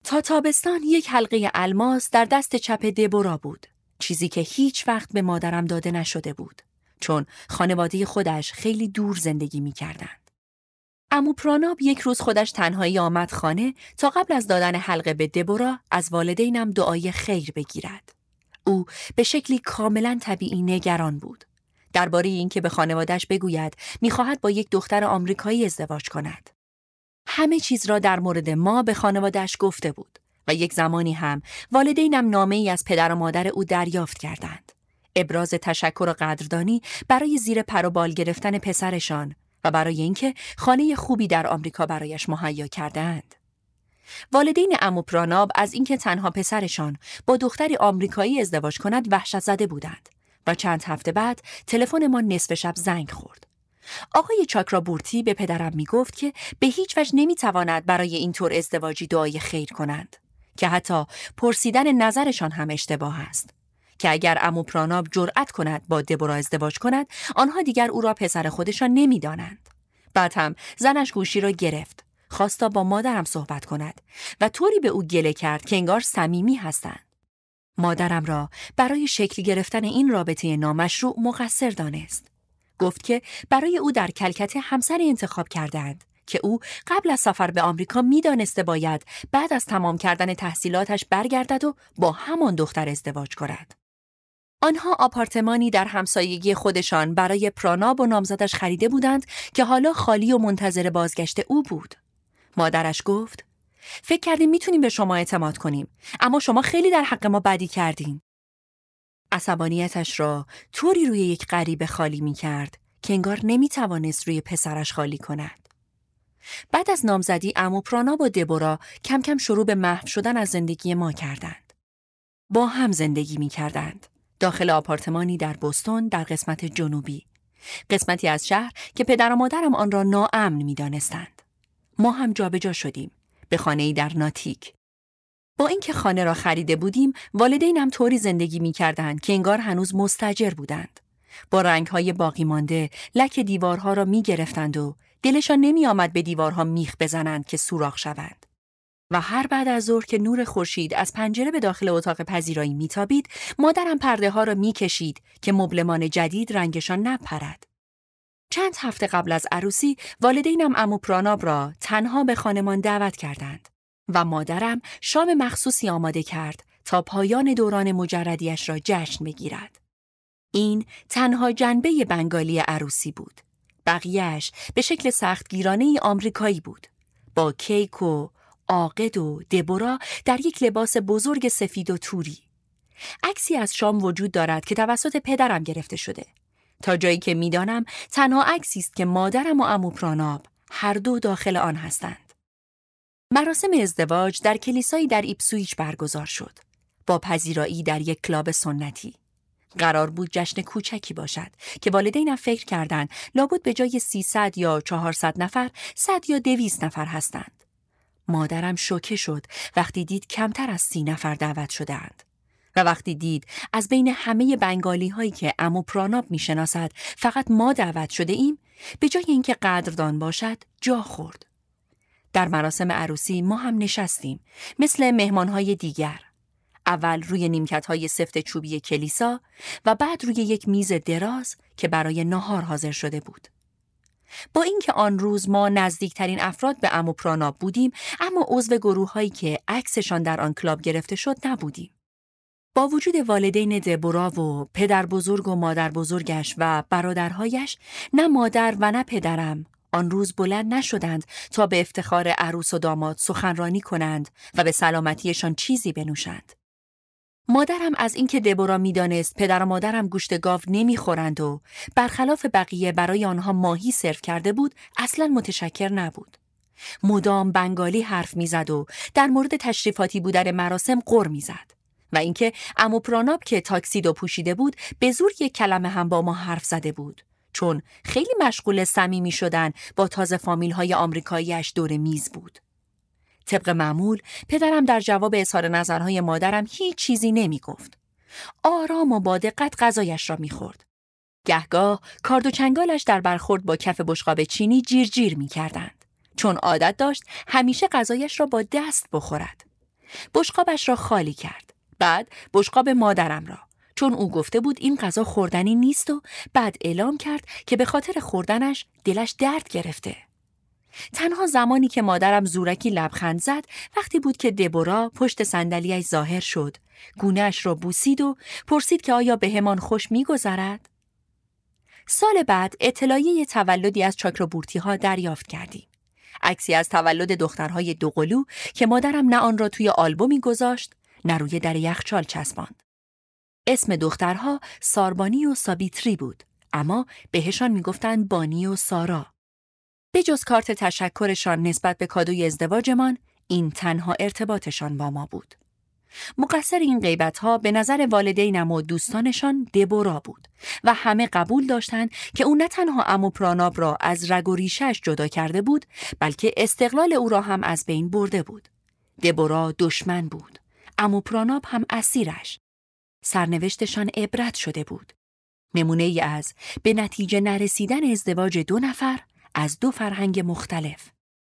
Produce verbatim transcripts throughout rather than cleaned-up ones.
تا تابستان یک حلقه الماس در دست چپ دبورا بود. چیزی که هیچ وقت به مادرم داده نشده بود. چون خانواده خودش خیلی دور زندگی می کردند. عمو پراناب یک روز خودش تنهایی آمد خانه تا قبل از دادن حلقه به دبورا از والدینم دعای خیر بگیرد. او به شکلی کاملا طبیعی نگران بود. درباره اینکه به خانواده‌اش بگوید می‌خواهد با یک دختر آمریکایی ازدواج کند. همه چیز را در مورد ما به خانواده‌اش گفته بود و یک زمانی هم والدینم نامه‌ای از پدر و مادر او دریافت کردند. ابراز تشکر و قدردانی برای زیر پر و بال گرفتن پسرشان و برای اینکه خانه خوبی در آمریکا برایش مهیا کردند. والدین عمو پراناب از اینکه تنها پسرشان با دختری آمریکایی ازدواج کند وحشت زده بودند و چند هفته بعد تلفن ما نصف شب زنگ خورد. آقای چاکرابورتی به پدرم می گفت که به هیچ وجه نمی تواند برای این طور ازدواجی دعای خیر کنند، که حتی پرسیدن نظرشان هم اشتباه است، که اگر عمو پراناب جرأت کند با دبورا ازدواج کند آنها دیگر او را پسر خودشان نمی دانند. بعد هم زنش گوشی را گرفت، خواستا با مادرم صحبت کند و طوری به او گله کرد که انگار صمیمی هستند. مادرم را برای شکل گرفتن این رابطه نامشروع مقصر دانست. گفت که برای او در کلکته همسری انتخاب کردند که او قبل از سفر به آمریکا می‌دانسته باید بعد از تمام کردن تحصیلاتش برگردد و با همان دختر ازدواج کند. آنها آپارتمانی در همسایگی خودشان برای پراناب و نامزدش خریده بودند که حالا خالی و منتظر بازگشت او بود. مادرش گفت: فکر کردیم میتونیم به شما اعتماد کنیم، اما شما خیلی در حق ما بدی کردین. عصبانیتش را طوری روی یک غریبه خالی می کرد که انگار نمی توانست روی پسرش خالی کند. بعد از نامزدی عمو پراناب و دبورا کم کم شروع به محو شدن از زندگی ما کردند. با هم زندگی می کردند. داخل آپارتمانی در بوستون در قسمت جنوبی. قسمتی از شهر که پدر و مادرم آن را ناامن می دانستند. ما هم جابجا شدیم به خانه‌ای در ناتیک. با اینکه خانه را خریده بودیم، والدینم طوری زندگی می‌کردند که انگار هنوز مستاجر بودند. با رنگ‌های باقی مانده، لک دیوارها را می‌گرفتند و دلشان نمی‌آمد به دیوارها میخ بزنند که سوراخ شوند. و هر بعد از ظهر که نور خورشید از پنجره به داخل اتاق پذیرایی می‌تابید، مادرم پرده‌ها را می‌کشید که مبلمان جدید رنگشان نپرد. چند هفته قبل از عروسی، والدینم عمو پراناب را تنها به خانه‌مان دعوت کردند و مادرم شام مخصوصی آماده کرد تا پایان دوران مجردیش را جشن بگیرد. این تنها جنبه بنگالی عروسی بود. بقیه‌اش به شکل سختگیرانه‌ای آمریکایی بود، با کیک و عاقد و دبورا در یک لباس بزرگ سفید و توری. عکسی از شام وجود دارد که توسط پدرم گرفته شده. تا جایی که می‌دانم تنها عکسی است که مادرم و عمو پراناب هر دو داخل آن هستند. مراسم ازدواج در کلیسایی در ایپسویچ برگزار شد، با پذیرایی در یک کلاب سنتی. قرار بود جشن کوچکی باشد که والدینم فکر کردند لابد به جای سیصد یا چهارصد نفر، صد یا دویست نفر هستند. مادرم شوکه شد وقتی دید کمتر از سی نفر دعوت شده‌اند و وقتی دید از بین همه بنگالی هایی که عمو پراناب میشناسد فقط ما دعوت شده ایم، به جای اینکه قدردان باشد جا خورد. در مراسم عروسی ما هم نشستیم مثل مهمانهای دیگر، اول روی نیمکت‌های سفت چوبی کلیسا و بعد روی یک میز دراز که برای ناهار حاضر شده بود. با اینکه آن روز ما نزدیکترین افراد به عمو پراناب بودیم، اما عضو گروه‌هایی که عکسشان در آن کلاب گرفته شد نبودیم. با وجود والدین دبورا و پدر بزرگ و مادر بزرگش و برادرهایش، نه مادر و نه پدرم آن روز بلند نشدند تا به افتخار عروس و داماد سخنرانی کنند و به سلامتیشان چیزی بنوشند. مادرم از اینکه دبورا میدانست پدر و مادرم گوشت گاو نمیخورند و برخلاف بقیه برای آنها ماهی سرو کرده بود، اصلاً متشکر نبود. مدام بنگالی حرف میزد و در مورد تشریفاتی بودن مراسم غر میزد و اینکه عمو پراناب که تاکسیدو پوشیده بود به زور یک کلمه هم با ما حرف زده بود، چون خیلی مشغول صمیمی شدن با تازه فامیل‌های آمریکایی‌اش دور میز بود. طبق معمول پدرم در جواب اظهار نظرهای مادرم هیچ چیزی نمی گفت. آرام و با دقت غذایش را می خورد. گهگاه کارد و چنگالش در برخورد با کف بشقاب چینی جیر جیر می کردند، چون عادت داشت همیشه غذایش را با دست بخورد. بشقابش را خالی کرد. بعد بشقاب مادرم را، چون او گفته بود این غذا خوردنی نیست و بعد اعلام کرد که به خاطر خوردنش دلش درد گرفته. تنها زمانی که مادرم زورکی لبخند زد وقتی بود که دبورا پشت صندلی‌اش ظاهر شد، گونه‌اش را بوسید و پرسید که آیا بهمان خوش می‌گذرد؟ سال بعد اطلاعیه تولدی از چاکرابورتی‌ها دریافت کردیم. عکسی از تولد دخترهای دوقلو که مادرم نه آن را توی آلبومی گذاشت، نه روی در یخچال چسباند. اسم دخترها ساربانی و سابیتری بود، اما بهشان میگفتند بانی و سارا. به جز کارت تشکرشان نسبت به کادوی ازدواجمان، این تنها ارتباطشان با ما بود. مقصر این غیبت‌ها به نظر والدینم و دوستانشان دبورا بود و همه قبول داشتند که او نه تنها عمو پراناب را از رگ و ریشه‌اش جدا کرده بود، بلکه استقلال او را هم از بین برده بود. دبورا دشمن بود، عمو پراناب هم اسیرش. سرنوشتشان عبرت شده بود. نمونه ای از به نتیجه نرسیدن ازدواج دو نفر از دو فرهنگ مختلف.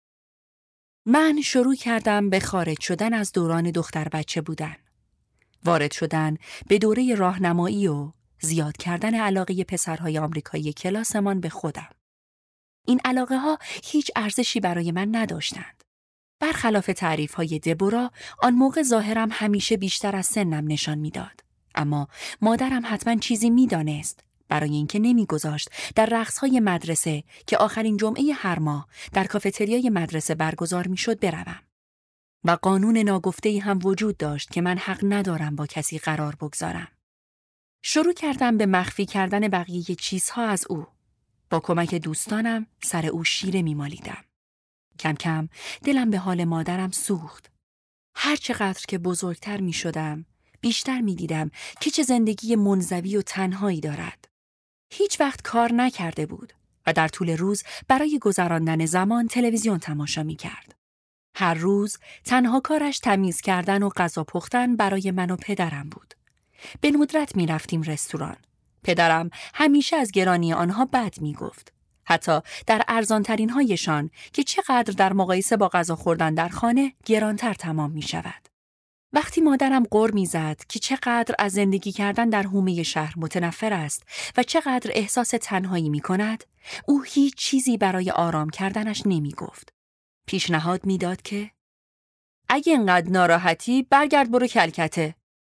من شروع کردم به خارج شدن از دوران دختر بچه بودن. وارد شدن به دوره راهنمایی و زیاد کردن علاقه پسرهای آمریکایی کلاسمان به خودم. این علاقه ها هیچ ارزشی برای من نداشتند. برخلاف تعریف های دبورا، آن موقع ظاهرم همیشه بیشتر از سنم نشان میداد. اما مادرم حتما چیزی میدانست، برای اینکه نمیگذاشت در رقص‌های مدرسه که آخرین جمعه هر ماه در کافتریای مدرسه برگزار میشد بروم. و قانون ناگفته‌ای هم وجود داشت که من حق ندارم با کسی قرار بگذارم. شروع کردم به مخفی کردن بقیه چیزها از او. با کمک دوستانم سر او شیره میمالیدم. کم کم دلم به حال مادرم سوخت. هر چقدر که بزرگتر می شدم، بیشتر می دیدم که چه زندگی منزوی و تنهایی دارد. هیچ وقت کار نکرده بود و در طول روز برای گذراندن زمان تلویزیون تماشا می کرد. هر روز تنها کارش تمیز کردن و غذا پختن برای من و پدرم بود. به ندرت می رفتیم رستوران. پدرم همیشه از گرانی آنها بد می گفت. حتی در ارزانترین هایشان که چقدر در مقایسه با غذا خوردن در خانه گرانتر تمام می شود. وقتی مادرم غر می زد که چقدر از زندگی کردن در حومه شهر متنفر است و چقدر احساس تنهایی می کند، او هیچ چیزی برای آرام کردنش نمی گفت. پیشنهاد می داد که اگه اینقدر ناراحتی برگرد برو کلکته.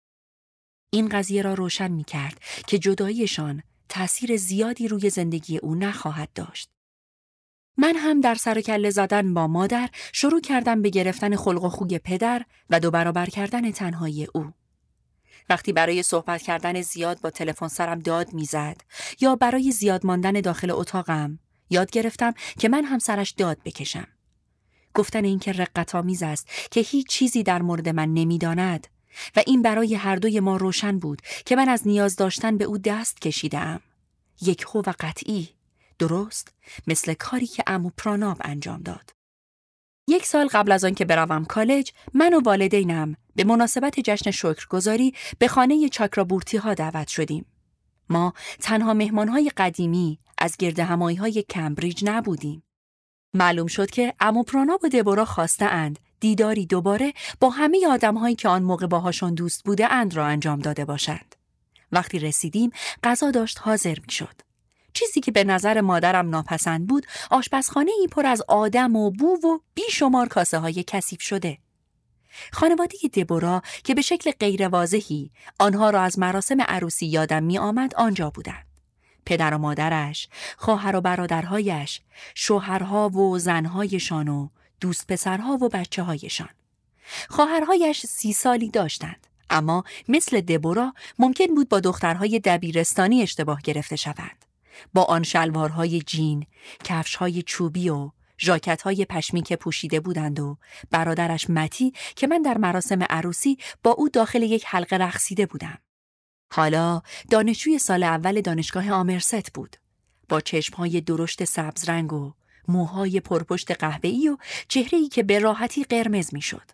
این قضیه را روشن می کرد که جداییشان تأثیر زیادی روی زندگی او نخواهد داشت. من هم در سر و کله زدن با مادر شروع کردم به گرفتن خلق و خوی پدر و دو برابر کردن تنهایی او. وقتی برای صحبت کردن زیاد با تلفن سرم داد میزد یا برای زیاد ماندن داخل اتاقم، یاد گرفتم که من هم سرش داد بکشم. گفتن این که رقت‌آمیز است که هیچ چیزی در مورد من نمیداند و این برای هر دوی ما روشن بود که من از نیاز داشتن به او دست کشیدم. یک هو و قطعی، درست مثل کاری که عمو پراناب انجام داد. یک سال قبل از آن که بروم کالج، من و والدینم به مناسبت جشن شکرگزاری به خانه چاکرابورتی‌ها دعوت شدیم. ما تنها مهمان‌های قدیمی از گردهمایی‌های کمبریج نبودیم. معلوم شد که عمو پراناب و دبورا خواسته اند دیداری دوباره با همه آدم‌هایی که آن موقع باهاشون دوست بوده اند را انجام داده باشند. وقتی رسیدیم، غذا داشت حاضر می‌شد. چیزی که به نظر مادرم ناپسند بود، آشپزخانه ای پر از آدم و بو و بیشمار کاسه های کثیف شده. خانواده دبورا که به شکل غیر واضحی آنها را از مراسم عروسی یادم می آمد آنجا بودند. پدر و مادرش، خواهر و برادرهایش، شوهرها و زنهایشان و دوست پسرها و بچه هایشان. خواهرهایش سی سالی داشتند، اما مثل دبورا ممکن بود با دخترهای دبیرستانی اشتباه گرفته شوند. با آن شلوارهای جین، کفشهای چوبی و ژاکت‌های پشمی که پوشیده بودند و برادرش متی که من در مراسم عروسی با او داخل یک حلقه رقصیده بودم. حالا دانشجوی سال اول دانشگاه آمرست بود، با چشمهای درشت سبز رنگ و موهای پرپشت قهوه‌ای و چهره‌ای که به راحتی قرمز می‌شد.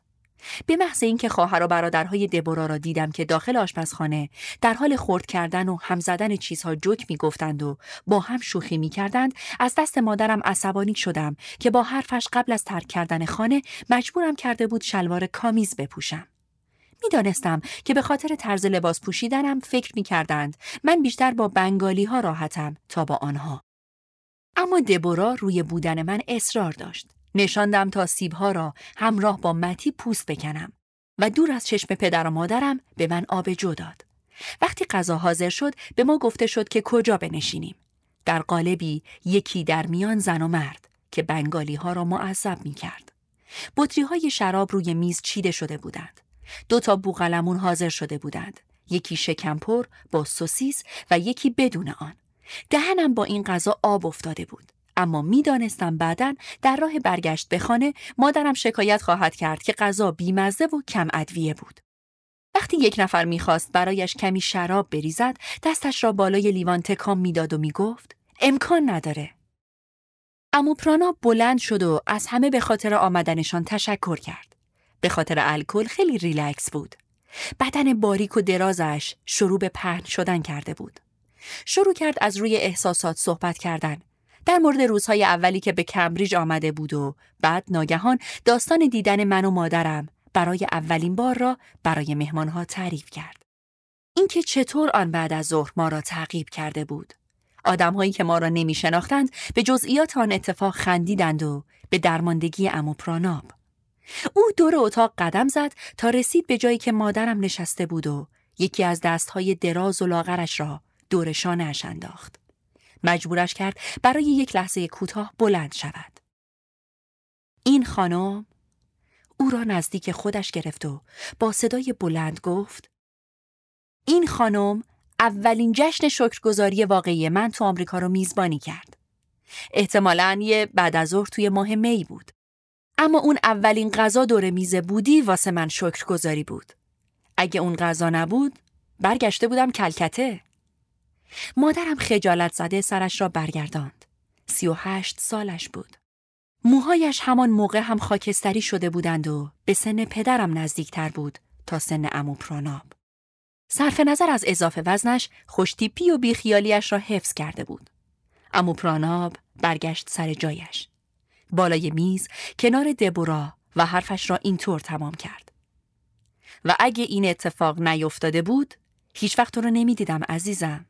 به محض اینکه خواهر و برادرهای دبورا را دیدم که داخل آشپزخانه در حال خرد کردن و هم زدن چیزها جوک می‌گفتند و با هم شوخی می‌کردند، از دست مادرم عصبانی شدم که با حرفش قبل از ترک کردن خانه مجبورم کرده بود شلوار کامیز بپوشم. می‌دانستم که به خاطر طرز لباس پوشیدنم فکر می‌کردند من بیشتر با بنگالی‌ها راحتم تا با آنها. اما دبورا روی بودن من اصرار داشت. نشاندم تا سیبها را همراه با متی پوست بکنم و دور از چشم پدر و مادرم به من آبجو داد. وقتی غذا حاضر شد به ما گفته شد که کجا بنشینیم. در قالبی یکی در میان زن و مرد که بنگالی ها را معذب می کرد. بطری های شراب روی میز چیده شده بودند. دو تا بوقلمون حاضر شده بودند. یکی شکمپر با سوسیس و یکی بدون آن. دهنم با این غذا آب افتاده بود. اما می دانستم بعداً در راه برگشت به خانه مادرم شکایت خواهد کرد که غذا بیمزه و کم ادویه بود. وقتی یک نفر می خواست برایش کمی شراب بریزد، دستش را بالای لیوان تکان می داد و می گفت امکان نداره. عمو پرانا بلند شد و از همه به خاطر آمدنشان تشکر کرد. به خاطر الکل خیلی ریلکس بود. بدن باریک و درازش شروع به پهن شدن کرده بود. شروع کرد از روی احساسات صحبت کردن. در مورد روزهای اولی که به کمبریج آمده بود و بعد ناگهان داستان دیدن من و مادرم برای اولین بار را برای مهمانها تعریف کرد. اینکه چطور آن بعد از ظهر ما را تعقیب کرده بود. آدم‌هایی که ما را نمی شناختند به جزئیات آن اتفاق خندیدند و به درماندگی عمو پراناب. او دور اتاق قدم زد تا رسید به جایی که مادرم نشسته بود و یکی از دستهای دراز و لاغرش را دور شانه‌اش انداخت. مجبورش کرد برای یک لحظه کوتاه بلند شود. این خانم او را نزدیک خودش گرفت و با صدای بلند گفت این خانم اولین جشن شکرگزاری واقعی من تو آمریکا رو میزبانی کرد. احتمالاً یه بعد از ظهر توی ماه می بود. اما اون اولین غذا دور میز بودی واسه من شکرگزاری بود. اگه اون غذا نبود برگشته بودم کلکته. مادرم خجالت زده سرش را برگرداند. سی و هشت سالش بود. موهایش همان موقع هم خاکستری شده بودند و به سن پدرم نزدیکتر بود تا سن عمو پراناب. صرف نظر از اضافه وزنش خوشتیپی و بیخیالیش را حفظ کرده بود. عمو پراناب برگشت سر جایش. بالای میز کنار دبورا و حرفش را اینطور تمام کرد. و اگه این اتفاق نیفتاده بود هیچ وقت تو رو نمی دیدم عزیزم.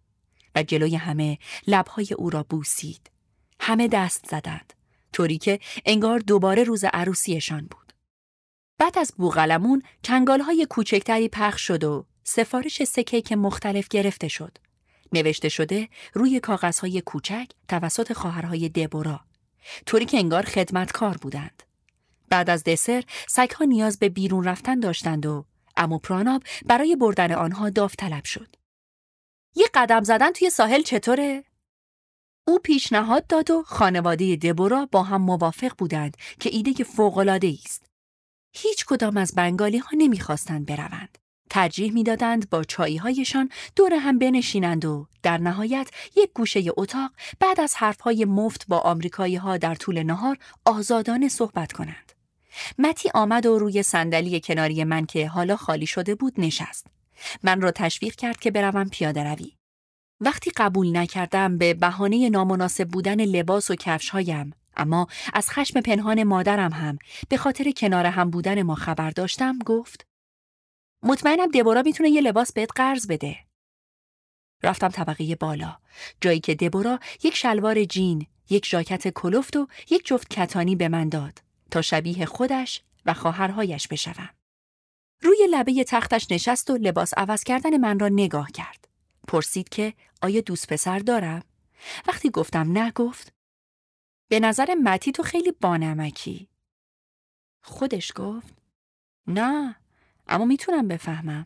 و جلوی همه لبهای او را بوسید. همه دست زدند. طوری که انگار دوباره روز عروسیشان بود. بعد از بوقلمون چنگالهای کوچکتری پخش شد و سفارش سه کیک مختلف گرفته شد. نوشته شده روی کاغذهای کوچک توسط خواهرهای دبورا. طوری که انگار خدمتکار بودند. بعد از دسر سگ‌ها نیاز به بیرون رفتن داشتند و عمو پراناب برای بردن آنها داوطلب شد. یه قدم زدن توی ساحل چطوره؟ او پیشنهاد داد و خانواده دبورا با هم موافق بودند که ایده فوق‌العاده است. هیچ کدام از بنگالی ها نمی خواستند بروند. ترجیح می دادند با چایی هایشان دور هم بنشینند و در نهایت یک گوشه اتاق بعد از حرفهای مفت با آمریکایی ها در طول نهار آزادانه صحبت کنند. متی آمد و روی صندلی کناری من که حالا خالی شده بود نشست. من را تشویق کرد که بروم پیاده روی. وقتی قبول نکردم به بهانه نامناسب بودن لباس و کفش‌هایم، اما از خشم پنهان مادرم هم به خاطر کنار هم بودن ما خبر داشتم، گفت مطمئنم دبورا میتونه یه لباس بهت قرض بده. رفتم طبقه بالا، جایی که دبورا یک شلوار جین، یک ژاکت کلفت و یک جفت کتانی به من داد تا شبیه خودش و خواهرهایش بشوم. روی لبه تختش نشست و لباس عوض کردن من را نگاه کرد. پرسید که آیا دوست پسر دارم؟ وقتی گفتم نه، گفت به نظر متی تو خیلی بانمکی. خودش گفت نه، اما میتونم بفهمم.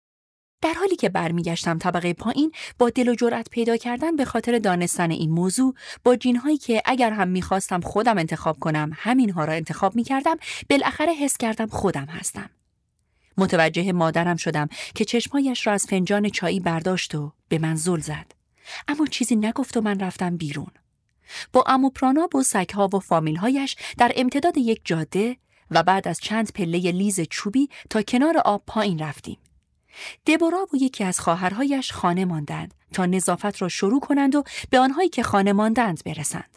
در حالی که برمیگشتم طبقه پایین با دل و جرأت پیدا کردن به خاطر دانستن این موضوع، با جین‌هایی که اگر هم میخواستم خودم انتخاب کنم همینها را انتخاب میکردم، بالاخره حس کردم خودم هستم. متوجه مادرم شدم که چشمایش را از فنجان چایی برداشت و به من زل زد. اما چیزی نگفت و من رفتم بیرون. با عمو پراناب و سگ‌ها و فامیل‌هایش در امتداد یک جاده و بعد از چند پله لیز چوبی تا کنار آب پایین رفتیم. دبورا و یکی از خواهرهایش خانه ماندند تا نظافت را شروع کنند و به آنهایی که خانه ماندند برسند.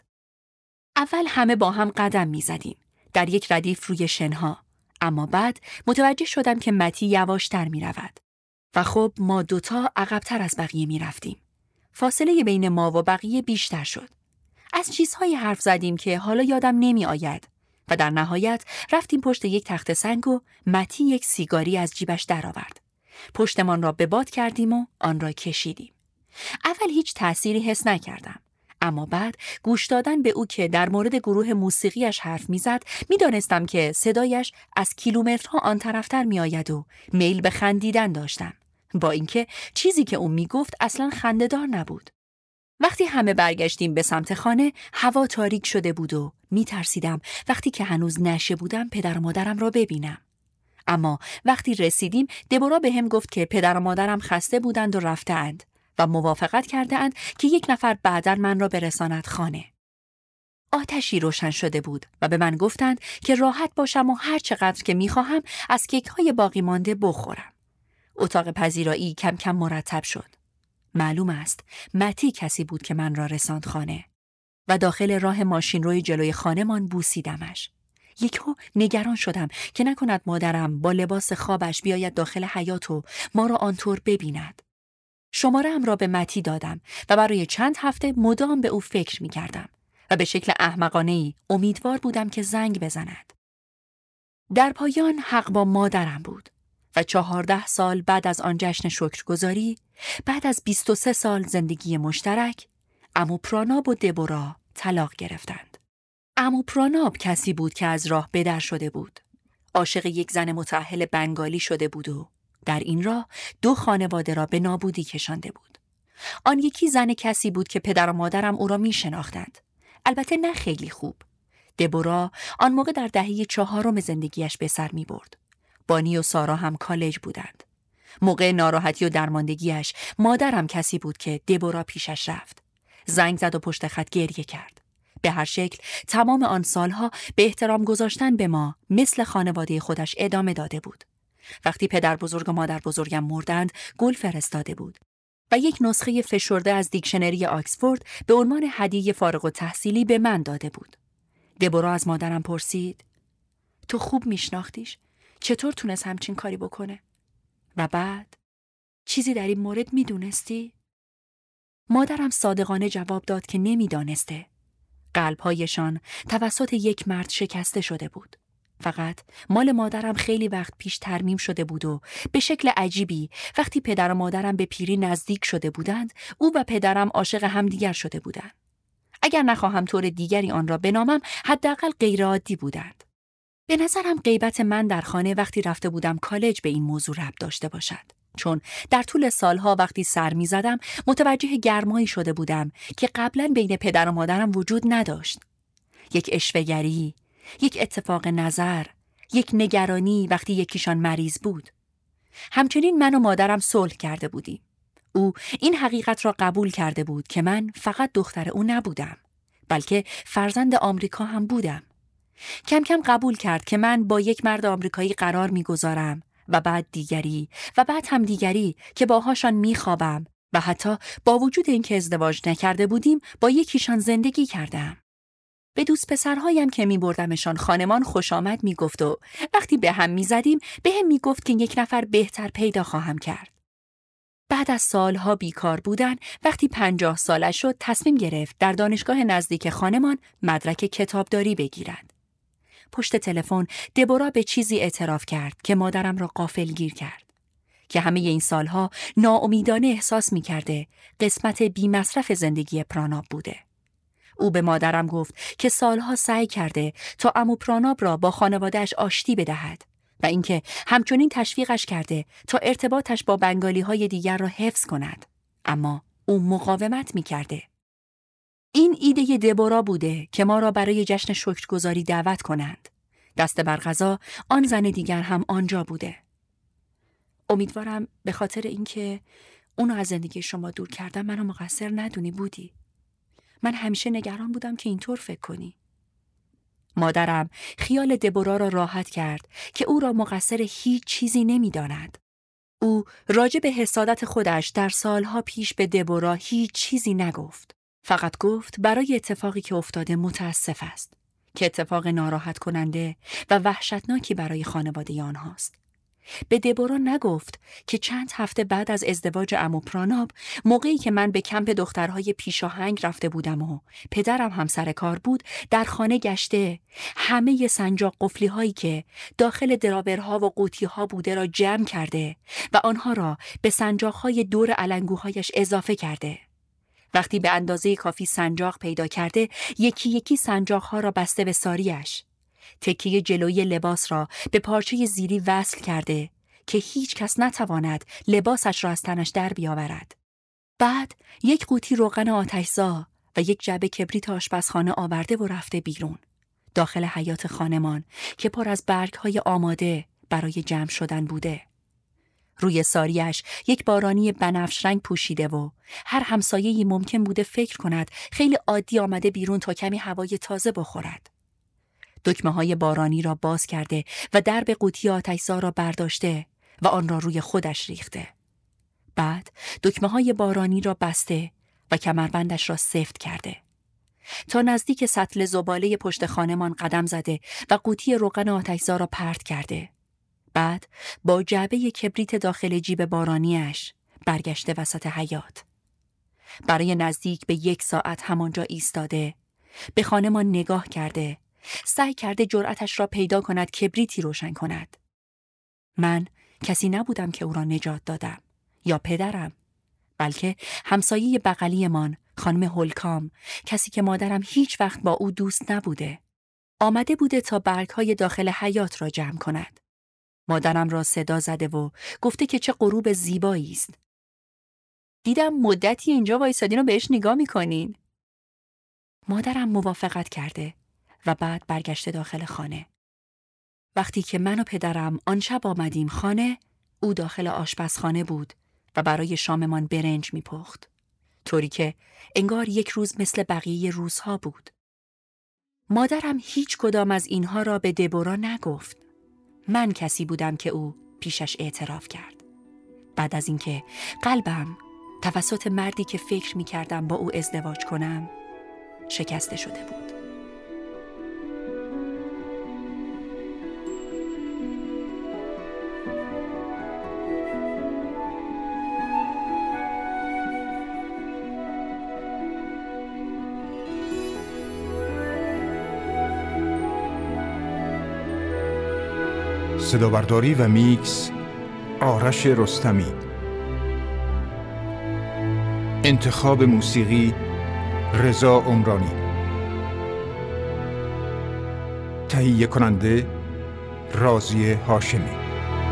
اول همه با هم قدم می زدیم در یک ردیف روی شنها، اما بعد متوجه شدم که متی یواشتر می رود و خب ما دوتا عقبتر از بقیه می رفتیم. فاصله بین ما و بقیه بیشتر شد. از چیزهایی حرف زدیم که حالا یادم نمی آید و در نهایت رفتیم پشت یک تخت سنگ و متی یک سیگاری از جیبش درآورد. پشتمان را به باد کردیم و آن را کشیدیم. اول هیچ تأثیری حس نکردم، اما بعد گوش دادن به او که در مورد گروه موسیقیش حرف میزد میدانستم که صدایش از کیلومترها آن طرفتر می آید و میل به خندیدن داشتم، با اینکه چیزی که او میگفت اصلا خنده‌دار نبود. وقتی همه برگشتیم به سمت خانه، هوا تاریک شده بود و میترسیدم وقتی که هنوز نشه بودم پدر و مادرم را ببینم. اما وقتی رسیدیم دبورا به هم گفت که پدر و مادرم خسته بودند و رفتند و موافقت کرده اند که یک نفر بعداً من را برساند خانه. آتشی روشن شده بود و به من گفتند که راحت باشم و هر چقدر که میخواهم از کیک های باقی مانده بخورم. اتاق پذیرایی کم کم مرتب شد. معلوم است متی کسی بود که من را رساند خانه و داخل راه ماشین روی جلوی خانه‌مان بوسیدمش. یکو نگران شدم که نکند مادرم با لباس خوابش بیاید داخل حیاط و ما را آنطور ببیند. شماره‌ام را به متی دادم و برای چند هفته مدام به او فکر می کردم و به شکل احمقانه‌ای امیدوار بودم که زنگ بزند. در پایان حق با مادرم بود و چهارده سال بعد از آن جشن شکرگزاری، بعد از بیست و سه سال زندگی مشترک، عمو پراناب و دبورا طلاق گرفتند. عمو پراناب کسی بود که از راه بدر شده بود. عاشق یک زن متأهل بنگالی شده بود و در این راه دو خانواده را به نابودی کشانده بود. آن یکی زن کسی بود که پدر و مادرم او را می شناختند. البته نه خیلی خوب. دبورا آن موقع در دهه چهارم زندگیش به سر می برد. بانی و سارا هم کالج بودند. موقع ناراحتی و درماندگیش مادرم کسی بود که دبورا پیشش رفت. زنگ زد و پشت خط گریه کرد. به هر شکل تمام آن سالها به احترام گذاشتن به ما مثل خانواده خودش ادامه داده بود. وقتی پدر بزرگ و مادر بزرگم مردند گل فرستاده بود و یک نسخه فشرده از دیکشنری آکسفورد به عنوان هدیه فارغ التحصیلی به من داده بود. دبورا از مادرم پرسید: تو خوب میشناختیش؟ چطور تونست همچین کاری بکنه؟ و بعد چیزی در این مورد میدونستی؟ مادرم صادقانه جواب داد که نمیدانسته. قلب‌هایشان توسط یک مرد شکسته شده بود. فقط مال مادرم خیلی وقت پیش ترمیم شده بود و به شکل عجیبی وقتی پدر و مادرم به پیری نزدیک شده بودند، او و پدرم عاشق همدیگر شده بودند. اگر نخواهم طور دیگری آن را بنامم، حداقل غیرعادی بودند. به نظرم غیبت من در خانه وقتی رفته بودم کالج به این موضوع ربط داشته باشد. چون در طول سالها وقتی سر می زدم متوجه گرمایی شده بودم که قبلا بین پدر و مادرم وجود نداشت. یک اشوه‌گری، یک اتفاق نظر، یک نگرانی وقتی یکیشان مریض بود. همچنین من و مادرم صلح کرده بودیم. او این حقیقت را قبول کرده بود که من فقط دختر او نبودم، بلکه فرزند آمریکا هم بودم. کم کم قبول کرد که من با یک مرد آمریکایی قرار می‌گذارم و بعد دیگری و بعد هم دیگری که باهاشان می‌خوابم و حتی با وجود اینکه ازدواج نکرده بودیم با یکیشان زندگی کردم. به دوست پسرهایم که می‌بردمشان خانمان خوش آمد می‌گفت و وقتی به هم می‌زدیم به هم می‌گفت که یک نفر بهتر پیدا خواهم کرد. بعد از سالها بیکار بودن، وقتی پنجاه سالش شد تصمیم گرفت در دانشگاه نزدیک خانمان مدرک کتابداری بگیرد. پشت تلفن دبورا به چیزی اعتراف کرد که مادرم را غافلگیر کرد، که همه این سالها ناامیدانه احساس می‌کرده قسمت بی‌مصرف زندگی پراناب بوده. او به مادرم گفت که سالها سعی کرده تا عمو پراناب را با خانواده‌اش آشتی بدهد و اینکه همچنین تشویقش کرده تا ارتباطش با بنگالی‌های دیگر را حفظ کند، اما او مقاومت می‌کرده. این ایده دبورا بوده که ما را برای جشن شکرگزاری دعوت کنند. دست بر قضا آن زن دیگر هم آنجا بوده. امیدوارم به خاطر اینکه اونو از زندگی شما دور کردم منو مقصر ندونی بودی. من همیشه نگران بودم که اینطور فکر کنی. مادرم خیال دبورا را راحت کرد که او را مقصر هیچ چیزی نمی‌داند. او راجع به حسادت خودش در سالها پیش به دبورا هیچ چیزی نگفت. فقط گفت برای اتفاقی که افتاده متاسف است، که اتفاق ناراحت کننده و وحشتناکی برای خانواده آنهاست. به دبورا نگفت که چند هفته بعد از ازدواج عمو پراناب، موقعی که من به کمپ دخترهای پیشاهنگ رفته بودم و پدرم هم سر کار بود، در خانه گشته همه سنجاق قفلی هایی که داخل دراورها و قوطی ها بوده را جمع کرده و آنها را به سنجاق های دور علنگوهایش اضافه کرده. وقتی به اندازه کافی سنجاق پیدا کرده، یکی یکی سنجاق ها را بسته به ساریش. تکیه جلوی لباس را به پارچه زیری وصل کرده که هیچ کس نتواند لباسش را از تنش در بیاورد. بعد یک قوطی روغن آتشزا و یک جعبه کبریت آشپزخانه آورده و رفته بیرون، داخل حیاط خانمان که پر از برگ‌های آماده برای جمع شدن بوده. روی ساریش یک بارانی بنفش رنگ پوشیده و هر همسایه‌ای ممکن بوده فکر کند خیلی عادی آمده بیرون تا کمی هوای تازه بخورد. دکمه های بارانی را باز کرده و درب قوطی آتشزا را برداشته و آن را روی خودش ریخته. بعد دکمه های بارانی را بسته و کمربندش را سفت کرده. تا نزدیک سطل زباله پشت خانمان قدم زده و قوطی روغن آتشزا را پرت کرده. بعد با جعبه کبریت داخل جیب بارانیش برگشته وسط حیاط. برای نزدیک به یک ساعت همانجا ایستاده، به خانمان نگاه کرده، سعی کرده جرأتش را پیدا کند کبریتی روشن کند. من کسی نبودم که او را نجات دادم یا پدرم، بلکه همسایه بغلیمان خانم هولکام، کسی که مادرم هیچ وقت با او دوست نبوده. آمده بوده تا برگ‌های داخل حیاط را جمع کند. مادرم را صدا زده و گفته که چه غروب زیبایی است. دیدم مدتی اینجا وایسادین و بهش نگاه می‌کنین. مادرم موافقت کرده و بعد برگشته داخل خانه. وقتی که من و پدرم آن شب آمدیم خانه، او داخل آشپزخانه بود و برای شاممان برنج می‌پخت، طوری که انگار یک روز مثل بقیه روزها بود. مادرم هیچ کدام از اینها را به دبورا نگفت. من کسی بودم که او پیشش اعتراف کرد. بعد از اینکه قلبم توسط مردی که فکر می‌کردم با او ازدواج کنم شکسته شده بود. صدابرداری و میکس آرش رستمی. انتخاب موسیقی رضا عمرانی. تهیه کننده راضیه هاشمی.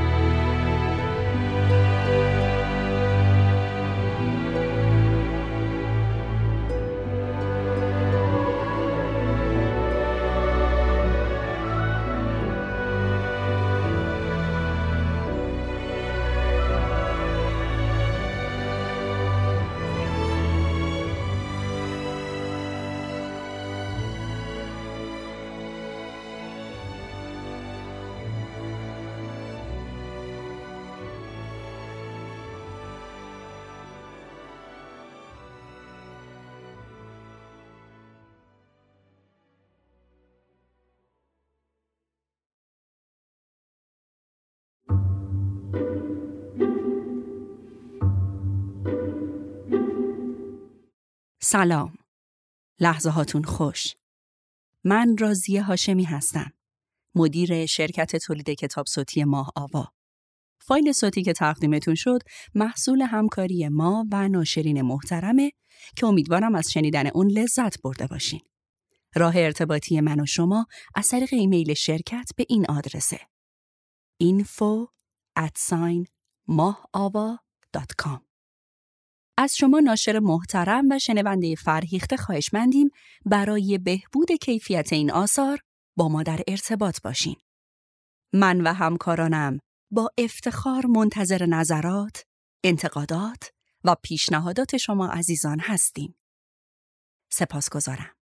سلام. لحظه هاتون خوش. من راضیه هاشمی هستم. مدیر شرکت تولید کتاب صوتی ماه آوا. فایل صوتی که تقدیمتون شد محصول همکاری ما و ناشرین محترمه که امیدوارم از شنیدن اون لذت برده باشین. راه ارتباطی من و شما از طریق ایمیل شرکت به این آدرسه: info at mahaava dot com. از شما ناشر محترم و شنونده فرهیخته خواهشمندیم برای بهبود کیفیت این آثار با ما در ارتباط باشین. من و همکارانم با افتخار منتظر نظرات، انتقادات و پیشنهادات شما عزیزان هستیم. سپاسگزارم.